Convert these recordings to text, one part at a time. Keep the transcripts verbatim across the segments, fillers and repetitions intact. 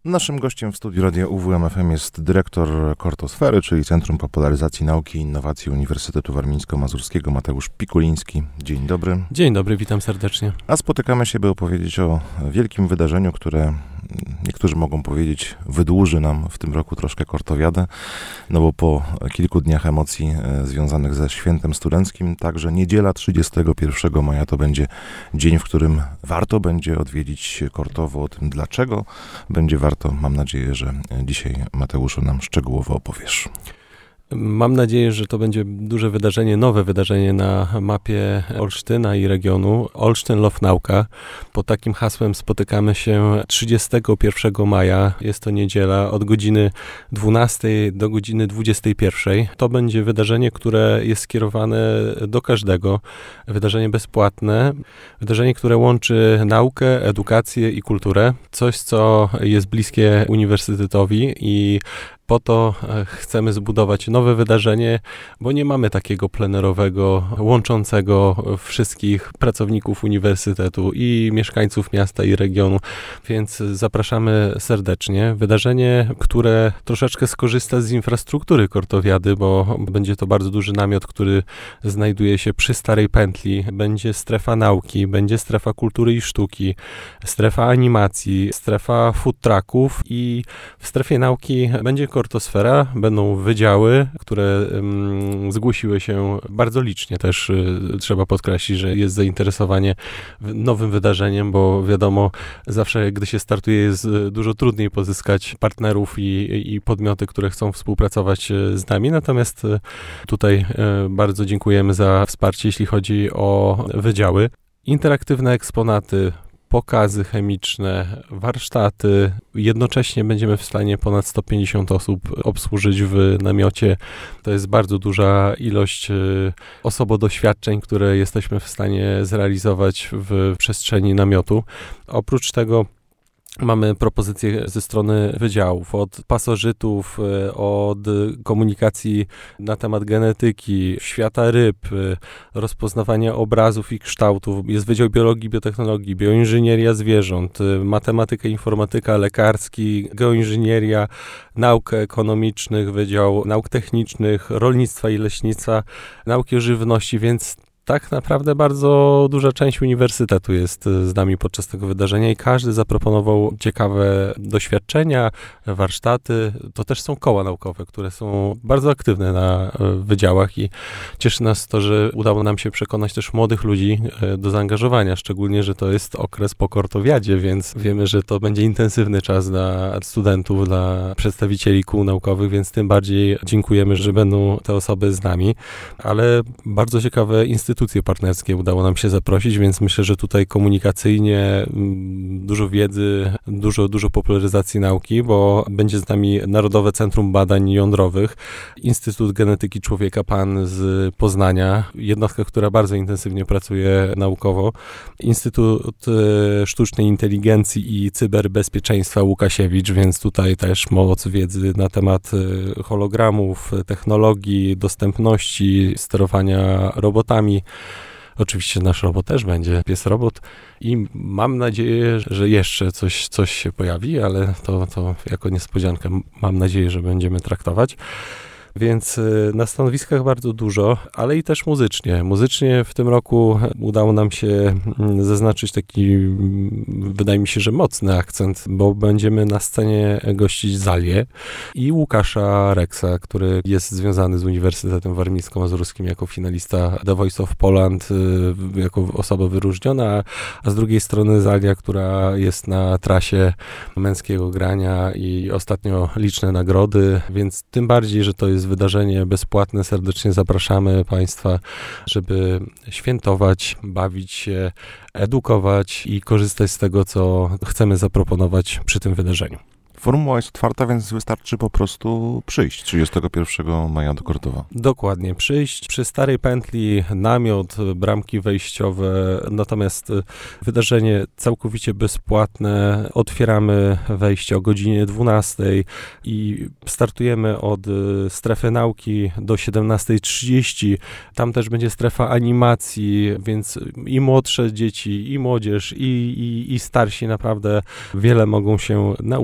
Naszym gościem w studiu Radia U W M F M jest dyrektor Kortosfery, czyli Centrum Popularyzacji Nauki i Innowacji Uniwersytetu Warmińsko-Mazurskiego, Mateusz Pikuliński. Dzień dobry. Dzień dobry, witam serdecznie. A spotykamy się, by opowiedzieć o wielkim wydarzeniu, które niektórzy mogą powiedzieć wydłuży nam w tym roku troszkę Kortowiadę, no bo po kilku dniach emocji e, związanych ze świętem studenckim, także niedziela trzydziestego pierwszego maja to będzie dzień, w którym warto będzie odwiedzić Kortowo. O tym dlaczego będzie warto, mam nadzieję, że dzisiaj, Mateuszu, nam szczegółowo opowiesz. Mam nadzieję, że to będzie duże wydarzenie, nowe wydarzenie na mapie Olsztyna i regionu. Olsztyn Love Nauka. Pod takim hasłem spotykamy się trzydziestego pierwszego maja. Jest to niedziela od godziny dwunastej do godziny dwudziestej pierwszej. To będzie wydarzenie, które jest skierowane do każdego. Wydarzenie bezpłatne. Wydarzenie, które łączy naukę, edukację i kulturę. Coś, co jest bliskie uniwersytetowi i po to chcemy zbudować nowe wydarzenie, bo nie mamy takiego plenerowego, łączącego wszystkich pracowników uniwersytetu i mieszkańców miasta i regionu, więc zapraszamy serdecznie. Wydarzenie, które troszeczkę skorzysta z infrastruktury Kortowiady, bo będzie to bardzo duży namiot, który znajduje się przy Starej Pętli. Będzie strefa nauki, będzie strefa kultury i sztuki, strefa animacji, strefa food trucków i w strefie nauki będzie Kortosfera, będą wydziały, które um, zgłosiły się bardzo licznie też. Y, trzeba podkreślić, że jest zainteresowanie nowym wydarzeniem, bo wiadomo, zawsze gdy się startuje, jest dużo trudniej pozyskać partnerów i, i podmioty, które chcą współpracować z nami. Natomiast tutaj y, bardzo dziękujemy za wsparcie, jeśli chodzi o wydziały. Interaktywne eksponaty, pokazy chemiczne, warsztaty. Jednocześnie będziemy w stanie ponad sto pięćdziesiąt osób obsłużyć w namiocie. To jest bardzo duża ilość osobodoświadczeń, które jesteśmy w stanie zrealizować w przestrzeni namiotu. Oprócz tego mamy propozycje ze strony wydziałów, od pasożytów, od komunikacji na temat genetyki, świata ryb, rozpoznawania obrazów i kształtów. Jest Wydział Biologii, Biotechnologii, Bioinżynieria Zwierząt, Matematyka, Informatyka, Lekarski, Geoinżynieria, Nauk Ekonomicznych, Wydział Nauk Technicznych, Rolnictwa i Leśnictwa, Nauki o Żywności, więc tak naprawdę bardzo duża część uniwersytetu jest z nami podczas tego wydarzenia i każdy zaproponował ciekawe doświadczenia, warsztaty. To też są koła naukowe, które są bardzo aktywne na wydziałach i cieszy nas to, że udało nam się przekonać też młodych ludzi do zaangażowania, szczególnie, że to jest okres po Kortowiadzie, więc wiemy, że to będzie intensywny czas dla studentów, dla przedstawicieli kół naukowych, więc tym bardziej dziękujemy, że będą te osoby z nami, ale bardzo ciekawe instytucje Instytucje partnerskie udało nam się zaprosić, więc myślę, że tutaj komunikacyjnie dużo wiedzy, dużo, dużo popularyzacji nauki, bo będzie z nami Narodowe Centrum Badań Jądrowych, Instytut Genetyki Człowieka P A N z Poznania, jednostka, która bardzo intensywnie pracuje naukowo, Instytut Sztucznej Inteligencji i Cyberbezpieczeństwa Łukasiewicz, więc tutaj też moc wiedzy na temat hologramów, technologii, dostępności, sterowania robotami. Oczywiście nasz robot też będzie, pies robot i mam nadzieję, że jeszcze coś, coś się pojawi, ale to, to jako niespodziankę mam nadzieję, że będziemy traktować. Więc na stanowiskach bardzo dużo, ale i też muzycznie. Muzycznie w tym roku udało nam się zaznaczyć taki, wydaje mi się, że mocny akcent, bo będziemy na scenie gościć Zalię i Łukasza Reksa, który jest związany z Uniwersytetem Warmińsko-Mazurskim jako finalista The Voice of Poland, jako osoba wyróżniona, a z drugiej strony Zalia, która jest na trasie męskiego grania i ostatnio liczne nagrody, więc tym bardziej, że to jest wydarzenie bezpłatne. Serdecznie zapraszamy Państwa, żeby świętować, bawić się, edukować i korzystać z tego, co chcemy zaproponować przy tym wydarzeniu. Formuła jest otwarta, więc wystarczy po prostu przyjść trzydziestego pierwszego maja do Kortowa. Dokładnie, przyjść przy Starej Pętli, namiot, bramki wejściowe, natomiast wydarzenie całkowicie bezpłatne. Otwieramy wejście o godzinie dwunastej i startujemy od strefy nauki do siedemnastej trzydzieści. Tam też będzie strefa animacji, więc i młodsze dzieci, i młodzież, i, i, i starsi naprawdę wiele mogą się nauczyć.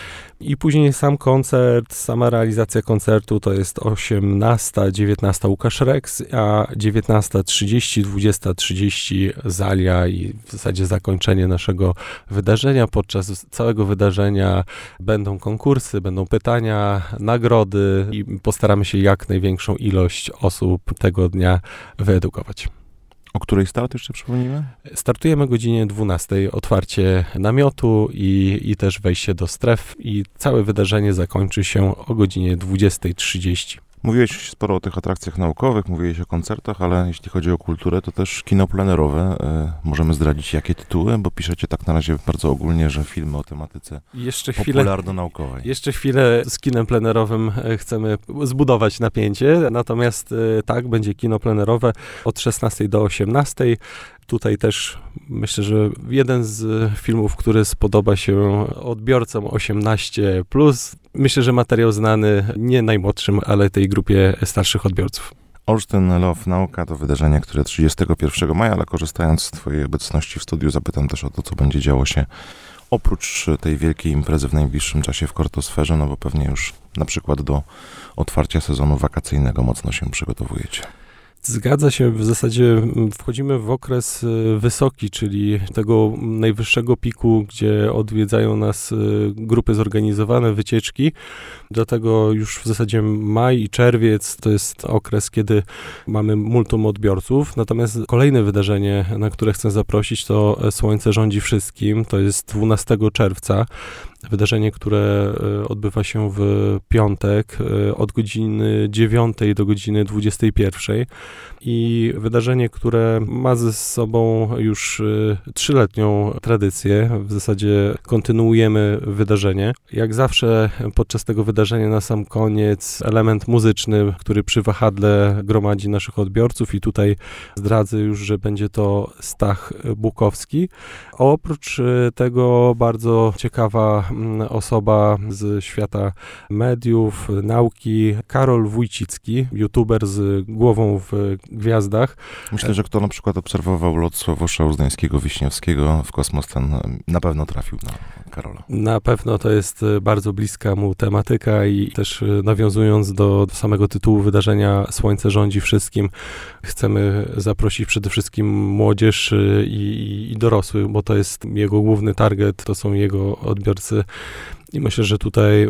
I później sam koncert, sama realizacja koncertu to jest osiemnasta, dziewiętnasta Łukasz Rex, a dziewiętnasta trzydzieści, dwudziesta trzydzieści Zalia i w zasadzie zakończenie naszego wydarzenia. Podczas całego wydarzenia będą konkursy, będą pytania, nagrody i postaramy się jak największą ilość osób tego dnia wyedukować. O której start jeszcze przypomnimy? Startujemy o godzinie dwunastej, otwarcie namiotu i, i też wejście do stref i całe wydarzenie zakończy się o godzinie dwudziestej trzydzieści. Mówiłeś sporo o tych atrakcjach naukowych, mówiłeś o koncertach, ale jeśli chodzi o kulturę, to też kino plenerowe. Y, możemy zdradzić jakie tytuły, bo piszecie tak na razie bardzo ogólnie, że filmy o tematyce jeszcze chwilę, popularno-naukowej. Jeszcze chwilę z kinem plenerowym chcemy zbudować napięcie, natomiast y, tak, będzie kino plenerowe od szesnastej do osiemnastej. Tutaj też myślę, że jeden z filmów, który spodoba się odbiorcom osiemnaście plus, myślę, że materiał znany nie najmłodszym, ale tej grupie starszych odbiorców. Olsztyn Love Nauka to wydarzenie, które trzydziestego pierwszego maja, ale korzystając z twojej obecności w studiu, zapytam też o to, co będzie działo się oprócz tej wielkiej imprezy w najbliższym czasie w Kortosferze, no bo pewnie już na przykład do otwarcia sezonu wakacyjnego mocno się przygotowujecie. Zgadza się, w zasadzie wchodzimy w okres wysoki, czyli tego najwyższego piku, gdzie odwiedzają nas grupy zorganizowane, wycieczki. Dlatego już w zasadzie maj i czerwiec to jest okres, kiedy mamy multum odbiorców. Natomiast kolejne wydarzenie, na które chcę zaprosić, to Słońce rządzi wszystkim. To jest dwunastego czerwca. Wydarzenie, które odbywa się w piątek od godziny dziewiątej do godziny dwudziestej pierwszej i wydarzenie, które ma ze sobą już trzyletnią tradycję. W zasadzie kontynuujemy wydarzenie. Jak zawsze podczas tego wydarzenia na sam koniec element muzyczny, który przy wahadle gromadzi naszych odbiorców i tutaj zdradzę już, że będzie to Stach Bukowski. Oprócz tego bardzo ciekawa osoba z świata mediów, nauki, Karol Wójcicki, youtuber z głową w gwiazdach. Myślę, że kto na przykład obserwował lot Sławosza Uznańskiego-Wiśniewskiego w kosmos, ten na pewno trafił na Karola. Na pewno to jest bardzo bliska mu tematyka i też nawiązując do samego tytułu wydarzenia Słońce rządzi wszystkim, chcemy zaprosić przede wszystkim młodzież i, i dorosłych, bo to jest jego główny target, to są jego odbiorcy. I myślę, że tutaj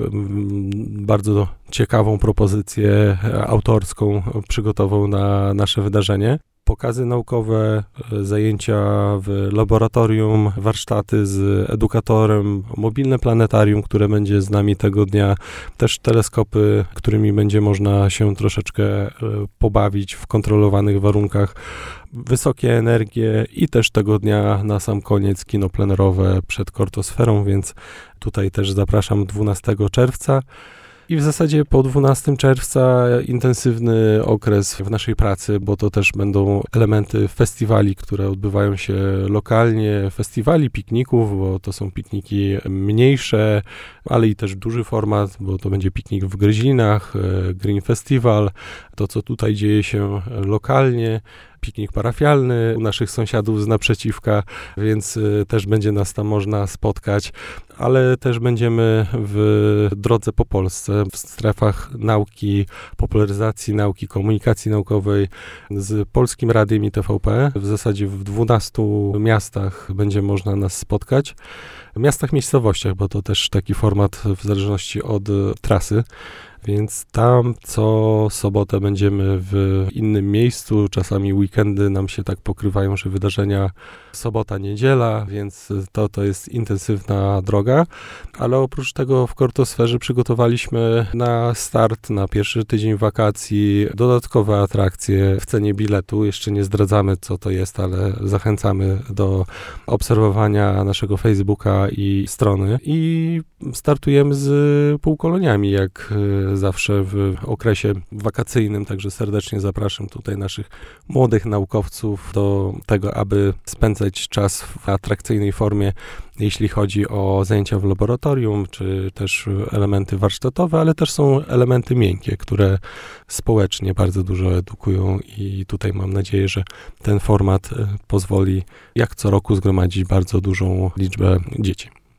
bardzo ciekawą propozycję autorską przygotował na nasze wydarzenie. Pokazy naukowe, zajęcia w laboratorium, warsztaty z edukatorem, mobilne planetarium, które będzie z nami tego dnia, też teleskopy, którymi będzie można się troszeczkę pobawić w kontrolowanych warunkach, wysokie energie i też tego dnia na sam koniec kino plenerowe przed Kortosferą, więc tutaj też zapraszam dwunastego czerwca. I w zasadzie po dwunastego czerwca intensywny okres w naszej pracy, bo to też będą elementy festiwali, które odbywają się lokalnie, festiwali, pikników, bo to są pikniki mniejsze, ale i też duży format, bo to będzie piknik w Gryzinach, Green Festival, to co tutaj dzieje się lokalnie, piknik parafialny u naszych sąsiadów z naprzeciwka, więc też będzie nas tam można spotkać, ale też będziemy w drodze po Polsce, w strefach nauki, popularyzacji nauki, komunikacji naukowej z Polskim Radiem i T V P. W zasadzie w dwunastu miastach będzie można nas spotkać. W miastach, miejscowościach, bo to też taki format w zależności od trasy. Więc tam co sobotę będziemy w innym miejscu, czasami weekendy nam się tak pokrywają, że wydarzenia sobota, niedziela, więc to, to jest intensywna droga, ale oprócz tego w Kortosferze przygotowaliśmy na start, na pierwszy tydzień wakacji dodatkowe atrakcje w cenie biletu. Jeszcze nie zdradzamy, co to jest, ale zachęcamy do obserwowania naszego Facebooka i strony i startujemy z półkoloniami, jak zawsze w okresie wakacyjnym, także serdecznie zapraszam tutaj naszych młodych naukowców do tego, aby spędzać czas w atrakcyjnej formie, jeśli chodzi o zajęcia w laboratorium, czy też elementy warsztatowe, ale też są elementy miękkie, które społecznie bardzo dużo edukują i tutaj mam nadzieję, że ten format pozwoli jak co roku zgromadzić bardzo dużą liczbę dzieci.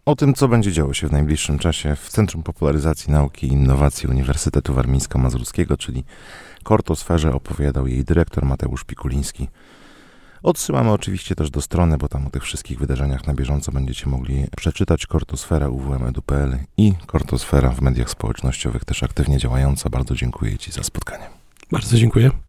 O tym, co będzie działo się w najbliższym czasie w Centrum Popularyzacji Nauki i Innowacji Uniwersytetu Warmińsko-Mazurskiego, czyli Kortosferze, opowiadał jej dyrektor Mateusz Pikuliński. Odsyłamy oczywiście też do strony, bo tam o tych wszystkich wydarzeniach na bieżąco będziecie mogli przeczytać. Kortosfera u w m edu kropka p l i Kortosfera w mediach społecznościowych też aktywnie działająca. Bardzo dziękuję Ci za spotkanie. Bardzo dziękuję.